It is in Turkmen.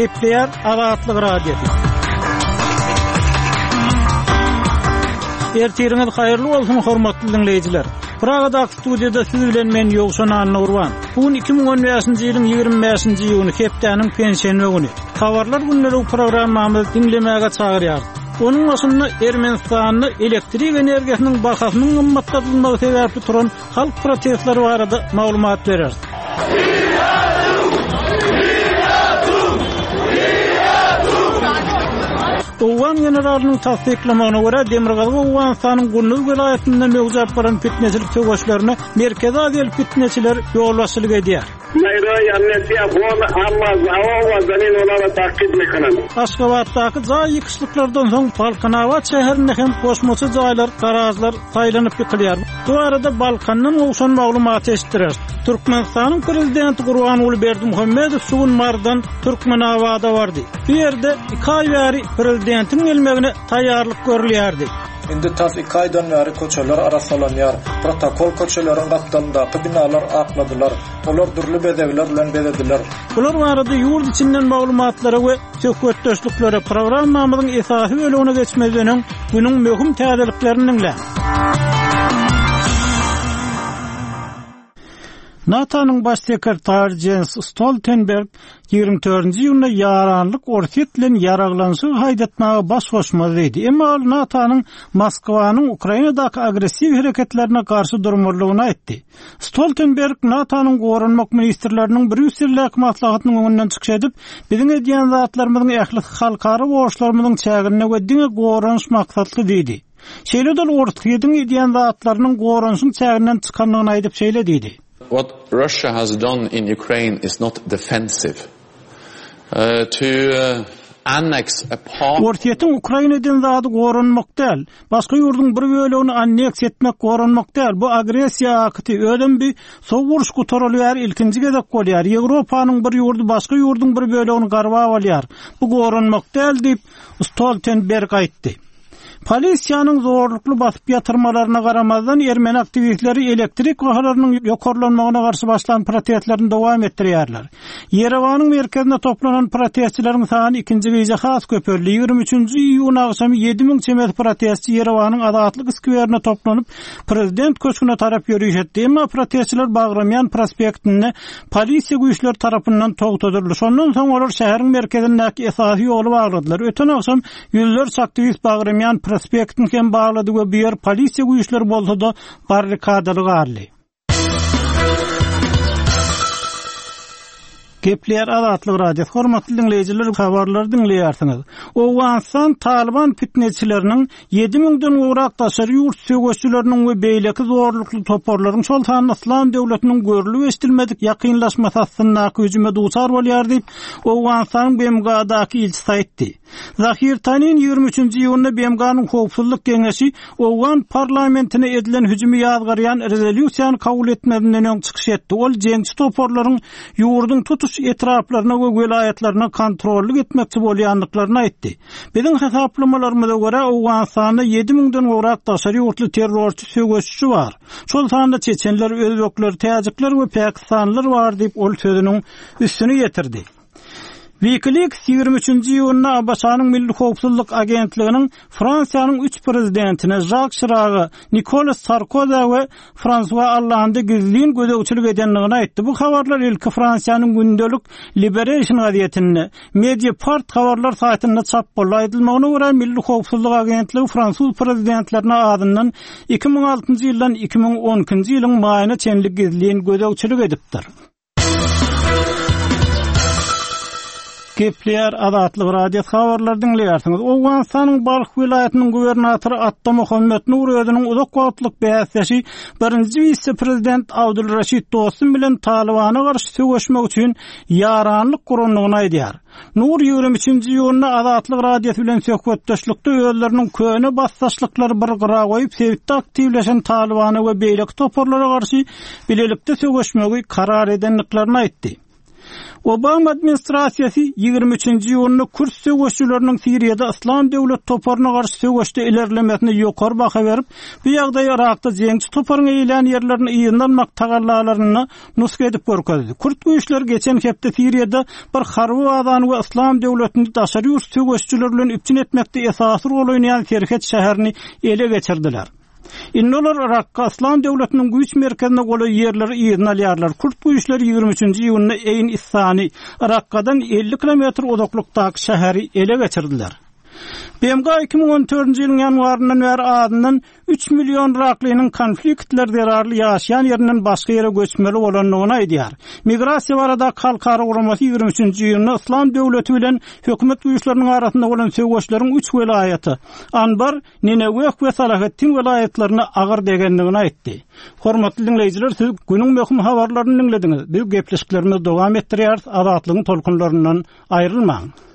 Kepler Azatlyk Radiosu. Ertiriniz hayırlı olsun hormatly dinleyijiler. Pragada studiyada siz bilen men Ýogşan Nurwan. Bugün 2015-nji ýylyň 25-nji ýylyny hepdeniň pensiýany güni. Habarlar günleri programmamyzy dinlemäge çagyrýar. Onun başında Ermenistanyny elektrik energiýasynyň bahasynyň gymmatlatylmagy sebäpli turan halk protestleri barada maglumat berer. Owan generalynyň tasdiklamagyna görä Demirgazy Owganistanyň Gulnuz welaýatynda mewjud bolan fitneçilik töweşlerini Merkezi Aziýaly fitneçiler ýolbaşçylyk edýär. Aşgabatdaky jaý ýykışlyklardan soň Balkanawat şäherinde hem kosmosy jaýlar, garażlar taýlanyp ýykylýar. Bu arada Balkanyň owşan maglumaty eşitdirer. Türkmenistanyň prezidenti Gurbanuly Berdimuhammedow suwun mardan Türkmenawada bardy. Bu ýerde 2 ay bäri prezidentiň gelmegine taýýarlyk görülýärdi. Indi tas 2 aydan beri koçalar arasalanýar. Protokol koçalaryň gapdandaky binalar akladylar. Olar durly bedewler bilen bedediler. Bular barada ýurt içinden maglumatlara we söhbetdeşliklere programmamyzyň esasy bölümine geçmeden günüň möhüm täzeliklerini dinle. NATO'nun baş sekretary Jens Stoltenberg 24-nji ýylda ýaranlyk Orset bilen ýaraglansy haýdatmaga baş goşmady dedi. Emma NATO'nun Moskwanyň Ukrainadaky agressiw hereketlerine garşy durmalygyny aýtdy. Stoltenberg NATO'nun gorunmak ministrleriniň Brüsseldäki maslahatynyň öňünden çykyş edip, biziň edýän zatlarymyzyň ähli halkara borçlarymyzyň çägine we diňe gorunş maksatly dedi. Şeýle-de Orset'in edýän zatlarynyň gorunşyň çäginden çykanlygyny aýdyp şeýle dedi. What Russia has done in Ukraine is not defensive. Annex a part. Orset'in Ukrainadan zady gorunmak däl. Başga ýurdun bir bölegini anneks etmek gorunmak däl. Bu agresiýa akty ödem bir sowuruş gutarylýar, ilkinji gezek bolýar. Ýewropanyň bir ýurdu başga ýurdun bir bölegini garba alýar. Bu gorunmak däl diýip Stoltenberg aýtdy. Polisiýanyň zorlukly basyp ýatyrmalaryna garamazdan Ermeni aktivistleri elektrik gahalarynyň ýokarlanmagyna garşy başlanan protestlerini dowam etdirýärler. Yerewanyň merkezinde toplanan protestçileriň sany ikinji gece has köpürli. 23-nji iýun agşamy 7000 çemet protestçi Yerewanyň Azatlyk skwerine toplanyp prezident köşküne tarap ýürüýüşdi. Emma protestçiler Bagramyan prospektini polisiýa güýçleri tarapyndan togtadyldy. Şondan soň olar şäheriň merkezindäki esasy ýoly bagladylar. Öten agşam ýüzlerce aktivist Bagramyan prospektin hem bağladı ve bir yer polisiya güýçleri bolsa da barrikadaly garly. Kepler Azatlyk Radiosu hormatly dinleyijiler, habarlary dinleýärsiňiz. Owganistan Taliban fitneçileriniň 7000den urak daşary ýurt söwüşçüleriniň we beýleki zorlukly toporlaryň şoltan Islam döwletiniň görülüp estilmedik ýakynlaşmasy aslyndaky hüjüme duçar bolýar diýip Owganistanyň BMG'daky ilçisi aýtdy. Zahir Tanin 23-nji ýylda BMG'nyň howpsuzlyk geňeşi Owgan parlamentine edilen hüjümi ýazgarýan rezolýusiýany kabul etmedinden öň çykyş etdi. Ol jeňçi toporlaryň ýurdun tutuş etraflaryna we welaýatlaryna kontrollik etmekçi bolýanlyklaryny aýtdy. Biziň hesaplamalarymyza görä Owganistanda 7000den urak daşary ýurtly terrorçy söwüşçü bar. Şol sanda çeçenler, özbekler, täjikler we pakistanlylar bar diýip ol sözüniň üstüne getirdi. WikiLeaks 23-nji ýylda Abaşanyň Milli Howpsuzlyk Agentliginiň Fransiýanyň 3 prezidentine Jacques Chirac, Nicolas Sarkozy we François Hollande'y gizlin gözegçilik edenligini aýtdy. Bu habarlar ilki Fransiýanyň gündelik Liberation gazetinde Mediapart habarlar saýtynda çap bolýadylymagyna görä Milli Howpsuzlyk Agentligi Fransuz prezidentlerine adından 2006-njy ýyldan 2012-nji ýylyň maýyna çenlik gizlin gözegçilik edipdir. Kepler Azatlyk Radiosu habarlary dinleýärsiňiz. Owganistanyň Balkh vilayatynyň gubernatory Atta Muhammed Nur özüniň uzak wagtlyk bäsleşi birinji vice-prezident Abdulraşid Dostum bilen Talibana garşy söwüşmek üçin ýaranlyk gurunlygyny aýdýar. Nur 23-nji ýylda Azatlyk Radiosu bilen söhbetdeşlikde özleriniň köne bassaşlyklary bir gyra goýup sebitde aktivleşen Talibana we beýleki toporlara garşy bilelikde söwüşmegi karar edenliklerini aýtdy. Obama administrasiyasi 23-nji ýylyny Kürt söwüşçüleriniň Siriýada Islam döwlet toparına garşy söwüşde ilerlemesine ýokary baha berip, bu ýagdaý Irakda jeňçi toparyň eýlen ýerlerini ýygnanmak tagallalaryny nusk edip görkezdi. Kürt güýçleri geçen hepde Siriýada bir harby wagtany we Islam döwletini daşary söwüşçüler bilen üpçün etmekde esasy rol oýnaýan Serhet şäherini ele geçirdiler. Innolar Irakka Islam döwletiniň güýç merkezine goly ýerleri ýygnalýarlar. Kürt güýçleri 23-nji ýylyny Eyn Issani Irakkadan 50 kilometr uzaklykdaky şäheri ele geçirdiler. BMG 2014-nji ýylyň ýanwaryndan bäri adından 3 million Iraklynyň konfliktler derarly ýaşaýan ýerinden başga ýere göçmeli bolanlygyny aýdýar. Migrasiýa barada halkara guramasy 23-nji ýylyny Islam döwleti bilen hökümet güýçleriniň arasynda bolan söwüşleriň 3 welaýaty Anbar, Nineweh we Salahattin welaýatlaryna agyr degendigini aýtdy. Hormatly dinleýijiler, siz günüň möhüm habarlaryny dinlediňiz. Bu gepleşiklerimiz dowam etdirýär. Azatlygyň tolkunlaryndan aýrylmaň.